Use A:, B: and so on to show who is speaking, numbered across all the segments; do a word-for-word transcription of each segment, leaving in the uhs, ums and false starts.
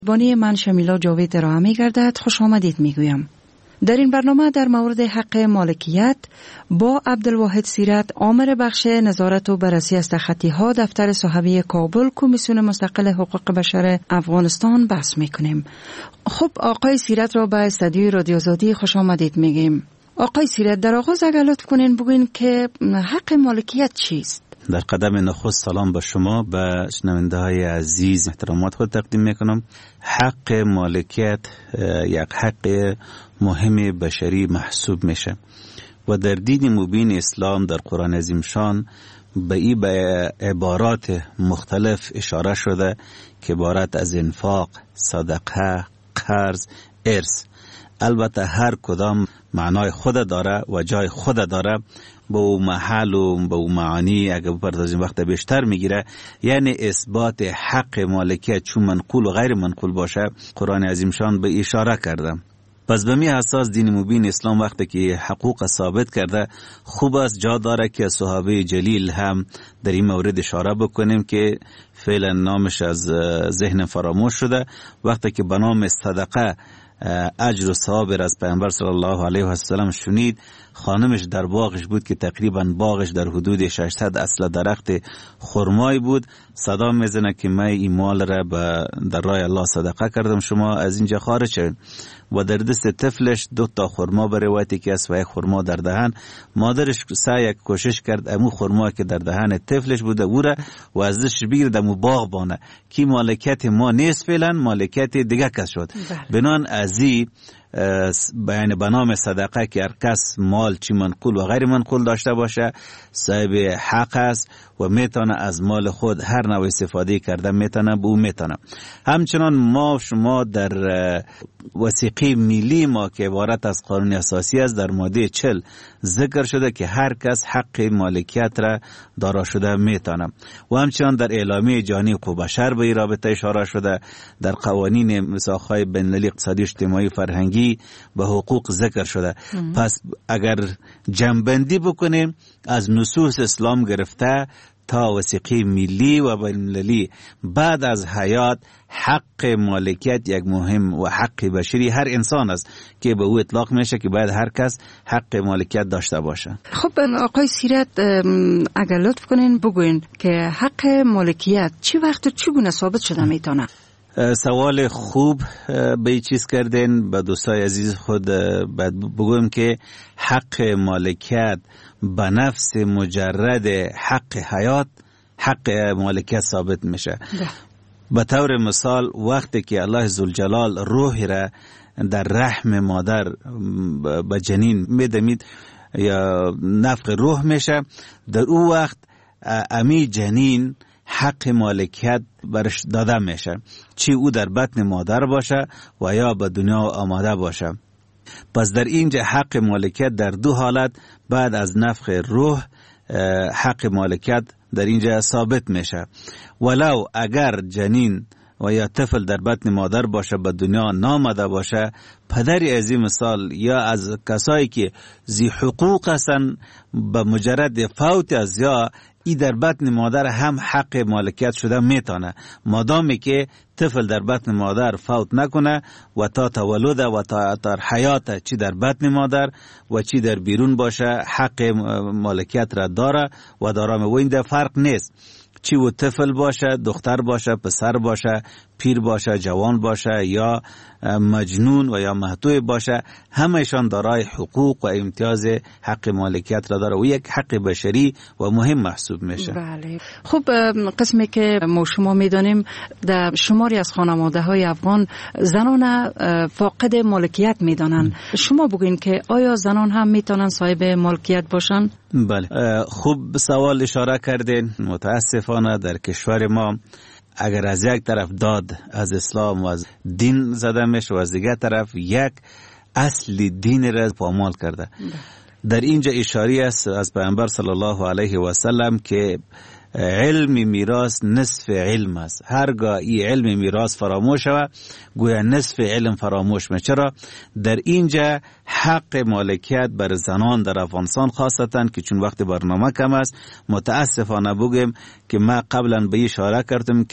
A: بانی من شمیلا جاوید ارائه می گردد. خوش آمدید می گویم. در این برنامه در مورد حق مالکیت با عبدالواحد سیرت، آمر بخش نظارت و بررسی استخطی ها دفتر صحابی کابل، کمیسیون مستقل حقوق بشر افغانستان بحث می کنیم. خب آقای سیرت را به استودیوی رادیو آزادی خوش آمدید می گویم. آقای سیرت، در آغاز اگر لطف کنین بگوین که حق مالکیت چیست؟
B: در قدم نخست سلام به شما، به شنونده های عزیز احترامات خود تقدیم میکنم. حق مالکیت یک حق مهم بشری محسوب میشه و در دین مبین اسلام در قرآن عظیم شان به این به عبارات مختلف اشاره شده که عبارت از انفاق، صدقه، قرض، ارث. البته هر کدام معنای خود داره و جای خود داره، با او محل و با او معانی اگر بپردازیم وقت بیشتر میگیره. یعنی اثبات حق مالکیت چون منقول و غیر منقول باشه قرآن عظیم شان به اشاره کرده. پس به می اساس دین مبین اسلام وقتی که حقوق ثابت کرده، خوب است جا داره که صحابه جلیل هم در این مورد اشاره بکنیم که فعلا نامش از ذهن فراموش شده. وقتی که به نام صدقه اجر و ثواب از پیامبر صلی الله علیه و سلم شنید، خانمش در باغش بود که تقریبا باغش در حدود ششصد اصل درخت خرمای بود. صدا میزنه که من این مال را در راه الله صدقه کردم، شما از اینجا خارج شوید. و در دست طفلش دو تا خرما به روایتی که است و یک خرما در دهن. مادرش سعی کوشش کرد امو خرما که در دهن طفلش بوده او را و ازش بگیرد امو باغ بانه که مالکیت ما نیست، فعلا مالکیت دیگه کس شد. بنان ازی بیان به نام صدقه که هر کس مال چی منقول و غیر منقول داشته باشه صاحب حق است و میتونه از مال خود هر نوع استفاده کرده میتونه به او میتونه. همچنان ما شما در وثیقه ملی ما که عبارت از قانون اساسی است در ماده چهل ذکر شده که هر کس حق مالکیت را دارا شده میتونه و همچنان در اعلامیه جهانی حقوق بشر به این رابطه اشاره شده. در قوانین میثاق‌های بین‌المللی اقتصادی اجتماعی فرهنگی به حقوق ذکر شده. ام. پس اگر جمع‌بندی بکنیم از نصوص اسلام گرفته تا وثیقه ملی و بین‌المللی بعد از حیات، حق مالکیت یک مهم و حق بشری هر انسان است که به او اطلاق میشه که باید هر کس حق مالکیت داشته باشه.
A: خب آقای سیرت، اگر لطف کنین بگوین که حق مالکیت چی وقت و چگونه ثابت شده میتونه؟
B: سوال خوب به این چیز کردین. به دوستای عزیز خود بگویم که حق مالکیت به نفس مجرد حق حیات حق مالکیت ثابت میشه. به طور مثال وقتی که الله ذوالجلال روح را در رحم مادر به جنین میدمید یا نفخ روح میشه، در او وقت امی جنین حق مالکیت برش داده میشه، چی او در بطن مادر باشه و یا به دنیا آماده باشه. پس در اینجا حق مالکیت در دو حالت بعد از نفخ روح حق مالکیت در اینجا ثابت میشه. ولو اگر جنین و یا طفل در بطن مادر باشه به دنیا نامده باشه، پدری از این مثال یا از کسایی که ذی حقوق هستن به مجرد فوت از یا ای در بطن مادر هم حق مالکیت شده میتونه، مادامی که طفل در بطن مادر فوت نکنه و تا تولد و تا تا حیات چی در بطن مادر و چی در بیرون باشه حق مالکیت را داره و دارم. و این در فرق نیست چی و طفل باشه، دختر باشه، پسر باشه، پیر باشه، جوان باشه یا مجنون و یا محتوی باشه، همهشان دارای حقوق و امتیاز حق مالکیت را داره و یک حق بشری و مهم محسوب میشه.
A: بله. خب قسمی که ما شما میدانیم در شماری از خانواده های افغان زنان فاقد مالکیت میدانن. شما بگوین که آیا زنان هم میتونن صاحب مالکیت باشن؟
B: بله، خوب سوال اشاره کردین. متاسفانه در کشور ما اگر از یک طرف داد از اسلام و از دین زده میشه و از دیگر طرف یک اصل دین را پامال کرده. در اینجا اشاره است از پیامبر صلی الله علیه و سلم که علم میراث نصف علم است. هرگاه این علم میراث فراموش شود گویا نصف علم فراموش میشه. چرا؟ در اینجا حق مالکیت بر زنان در افغانستان خاصتاً که چون وقت برنامه کم است متاسفانه بگم که ما قبلا به اشاره کردم که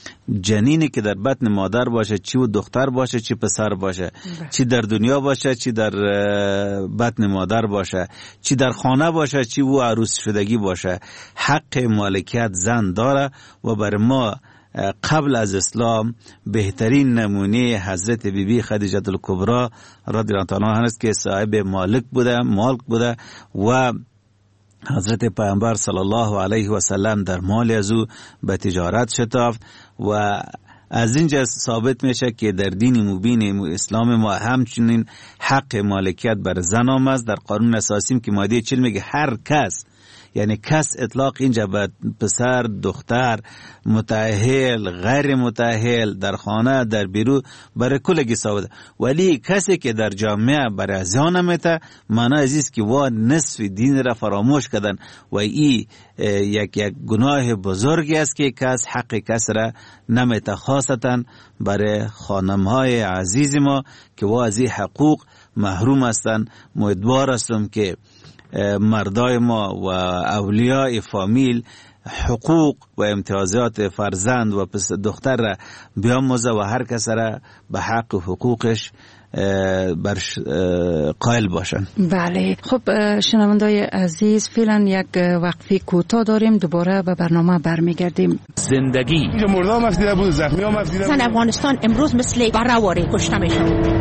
B: جنینی که در بطن مادر باشه، چی و دختر باشه چی پسر باشه، چی در دنیا باشه چی در بطن مادر باشه، چی در خانه باشه چی و عروس شدگی باشه، حق مالکیت زن داره. و بر ما قبل از اسلام بهترین نمونه حضرت بی بی خدیجه الکبری رضی الله تعالی عنها است که صاحب مالک بوده مالک بوده و حضرت پیامبر صلی الله علیه و سلم در مال از او به تجارت شتافت. و از اینجا ثابت میشه که در دین مبین اسلام ما همچنین حق مالکیت بر زن آمد. در قانون اساسی که ماده چهل میگه هر کس، یعنی کس اطلاق اینجا به پسر، دختر، متأهل، غیر متأهل، در خانه، در بیرون، برای کلگی ثابت. ولی کسی که در جامعه برای ازیان نمیته، معنی عزیز که وا نصف دین را فراموش کردن و این یک یک گناه بزرگی است که کس حق کس را نمیته، خاصتا برای خانمهای عزیز ما که وا از این حقوق محروم هستند. امیدوار هستم که مردای ما و اولیاء فامیل حقوق و امتیازات فرزند و دختر را بیاموزه و هر کس را به حق و حقوقش برش قائل باشن.
A: بله، خب شنوندای عزیز، فعلا یک وقفه کوتاه داریم، دوباره به برنامه برمیگردیم.
C: زندگی
D: اینجا مردم مفدیده بود، زخمی ها مفدیده بود.
E: افغانستان امروز مثل برآوری کشته میشه.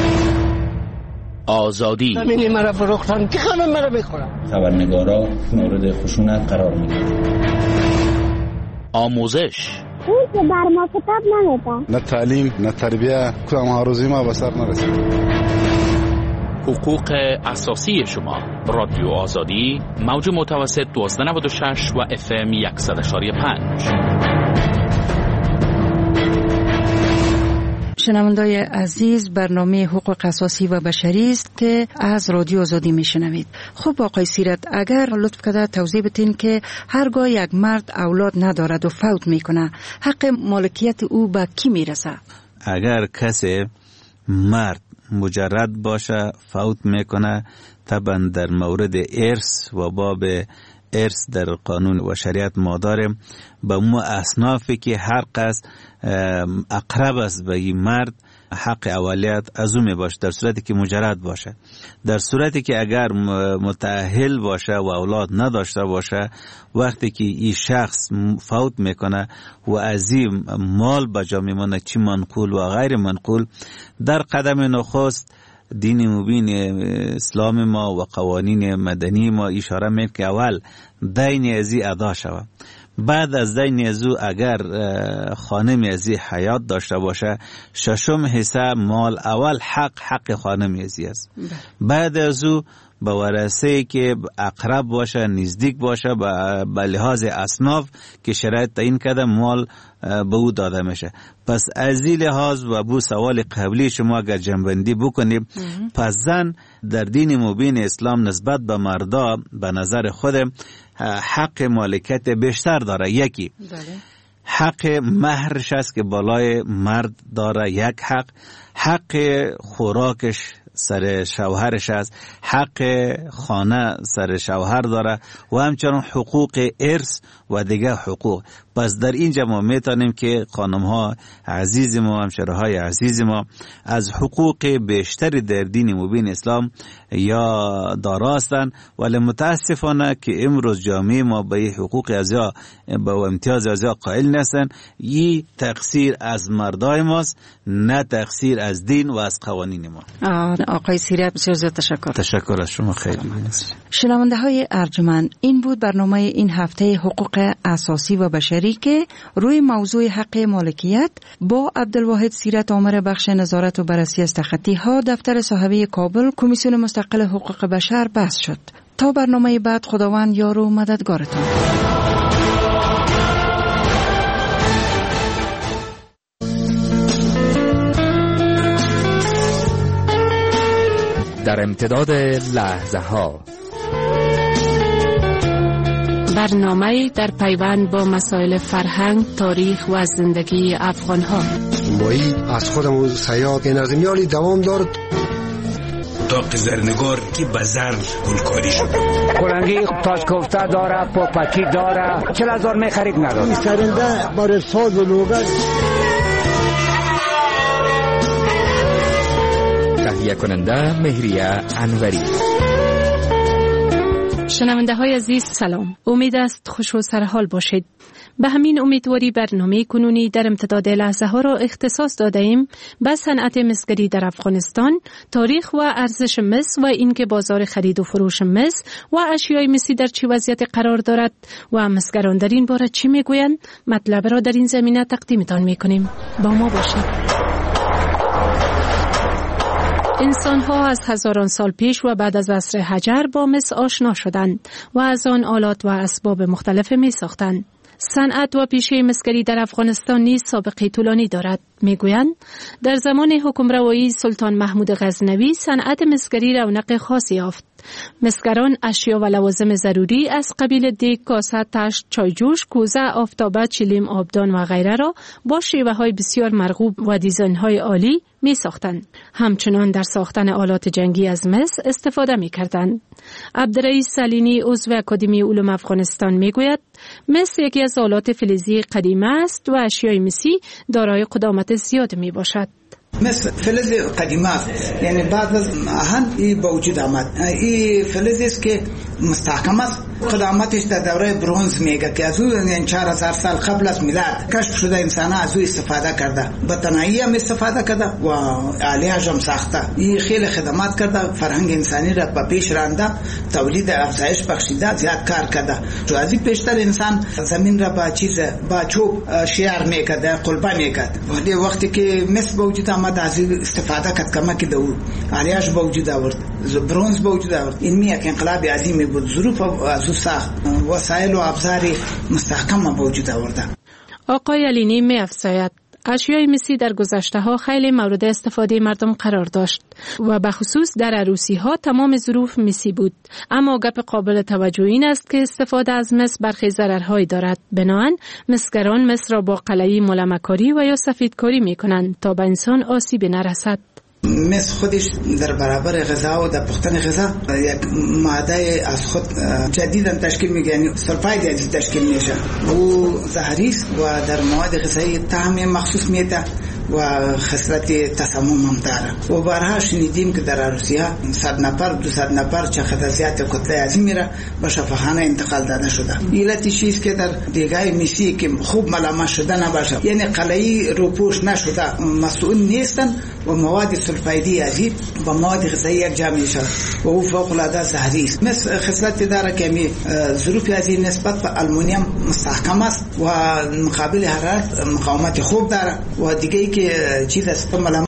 C: آزادی
F: همین مرا فروختن که خانم مرا بخورم.
G: خبرنگارا مورد خشونت قرار میگیرن.
C: آموزش
H: اون که بر ما کتاب نمیده،
D: نه تعلیم نه تربیه، کدام هاروزی ما به سر نرسید.
C: حقوق اساسی شما. رادیو آزادی، موج متوسط دوازده نود و شش و اف ام صد و شش و پنج.
A: شنوندای عزیز، برنامه حقوق اساسی و بشری است که از رادیو آزادی میشنوید. خب آقای سیرت، اگر لطف کرده توضیح بدین که هرگاه یک مرد اولاد ندارد و فوت میکنه، حق مالکیت او به کی میرسه؟
B: اگر کسی مرد مجرد باشه فوت میکنه، طبعا در مورد ارث و باب ارث در قانون و شریعت ما داریم، به مو اصنافی که هر قصد اقرب است به این مرد حق اولیت از او می باشه، در صورتی که مجرد باشه. در صورتی که اگر متأهل باشه و اولاد نداشته باشه، وقتی که این شخص فوت میکنه و از این مال به جا میمونه، چی منقول و غیر منقول، در قدم نخست دین مبین اسلام ما و قوانین مدنی ما اشاره میکنه که اول دین ازی ادا شود. بعد از دین ازو اگر خانم ازی حیات داشته باشه، ششم حصه مال اول حق حق خانم ازی است. بعد ازو به ورثه که اقرب باشه، نزدیک باشه، به لحاظ اصناف که شرایط تعیین کرده مال به او داده میشه. پس از این لحاظ و بو سوال قبلی شما اگر جنبندی بکنیم، پس زن در دین مبین اسلام نسبت به مردا به نظر خود حق مالکیت بیشتر داره. یکی حق مهرش است که بالای مرد داره، یک حق حق خوراکش سر شوهرش است، حق خانه سر شوهر داره و همچنان حقوق ارث و دیگه حقوق. پس در اینجا ما میتونیم که خانم ها عزیز ما، همشهره های عزیز ما از حقوق بیشتری در دین مبین اسلام یا دارا هستند، ولی متاسفانه که امروز جامعه ما به حقوق ازیا به امتیاز ازیا قائل نیستند. این تقصیر از مردای ماست، نه تقصیر از دین و از قوانین ما.
A: آقای سیرت بسیار زیاد تشکر.
B: تشکر از شما، خیلی.
A: شنونده های ارجمند، این بود برنامه این هفته حقوق اساسی و بشری که روی موضوع حق مالکیت با عبدالواحد سیرت آمر بخش نظارت و بررسی از تخطی ها دفتر صاحبه کابل کمیسیون مستقل حقوق بشر بحث شد. تا برنامه بعد، خداوند یار و مددگارتان.
C: در امتداد لحظه ها،
I: برنامه در پیوند با مسائل فرهنگ، تاریخ و زندگی افغان ها.
F: مایی از خودمون سیاد این از میالی دوام دارد.
J: اتاق زرنگار که به زر گلکاری شده.
F: کلنگی تاج کوفته داره، پاپکی داره، چل هزار می خرید نداره.
K: سرنده برای ساز و لوگر.
C: تهیه کننده مهریه انوری.
I: شنونده های عزیز سلام، امید است خوش و سرحال باشید. به همین امیدواری برنامه کنونی در امتداد لحظه ها را اختصاص داده ایم به صنعت مسگری در افغانستان، تاریخ و ارزش مس و اینکه بازار خرید و فروش مس و اشیای مسی در چه وضعیت قرار دارد و مسگران در این باره چی میگویند. مطلب را در این زمینه تقدیمتان میکنیم، با ما باشید. انسان ها از هزاران سال پیش و بعد از عصر حجر با مس آشنا شدند و از آن آلات و اسباب مختلف می ساختند. صنعت و پیشه مسگری در افغانستان نیز سابقه طولانی دارد. میگویند در زمان حکمروایی سلطان محمود غزنوی صنعت مسگری رونق خاصی یافت. مسگران اشیا و لوازم ضروری از قبیل دیگ، کاسه، تشت، چایجوش، کوزه، آفتابه، چلیم، آبدان و غیره را با شیوه‌های بسیار مرغوب و دیزاین‌های عالی می ساختند. همچنان در ساختن آلات جنگی از مس استفاده می کردند. عبدالرئیس سلینی عضو اکادمی علوم افغانستان می گوید مس یکی از آلات فلزی قدیمی است و اشیای مسی دارای قدامت زیاد می باشد.
L: مثل فلز قدیمی است، یعنی بعد از آهن ای با وجود آمد. ای فلز است که مستحکم است. قدامتش در دوره برونز میگه که از اون یعنی چهار هزار سال قبل از میلاد کشف شده. انسان ها از او استفاده کرده، به تنهایی هم استفاده کرده و آلیاژ هم ساخته. این خیلی خدمات کرده، فرهنگ انسانی را به پیش رانده، تولید افزایش بخشیده، زیاد کار کرده. جو از این پیشتر انسان زمین را با چیز با چوب شیار میکرده، قلبه میکرد. ولی وقتی که مس به وجود آمد از استفاده کرد، کمک که دو آلیاژ به وجود آورد، برونز به وجود آورد. این میگه که انقلاب عظیمی بود. ظروف از او ساخت، وسایل و ابزار مستحکم به وجود آورده.
I: آقای علینی می افزاید اشیای مسی در گذشته ها خیلی مورد استفاده مردم قرار داشت و به خصوص در عروسی ها تمام ظروف مسی بود. اما گپ قابل توجه این است که استفاده از مس برخی ضررهایی دارد. بنابراین مسگران مس را با قلعی ملمکاری و یا سفیدکاری می کنند تا به انسان آسیب نرسد.
L: مس خودش در برابر غذا و در پختن غذا یک ماده از خود جدیداً تشکیل میگه، یعنی سلفاید از تشکیل میشه. او زهری است و در مواد غذایی طعم مخصوص میده و خصلت تسمم هم داره. و بارها شنیدیم که در عروسی‌ها صد نفر دو صد نفر چه خدای زیاد کتله عظیمی را به شفاخانه انتقال داده شده. علت چیست که در دیگای میسی که خوب ملامت شده نباشه، یعنی قلعی روپوش نشده، مسئول نیستن و مواد سلفایدی عظیم با مواد غذایی یک جا میشه و او فوق العاده زهری است. مثل خصلت داره که می ظروف عظیم نسبت به آلومینیوم مستحکم است و مقابل حرارت مقاومت خوب داره و دیگه که چیز است ملامت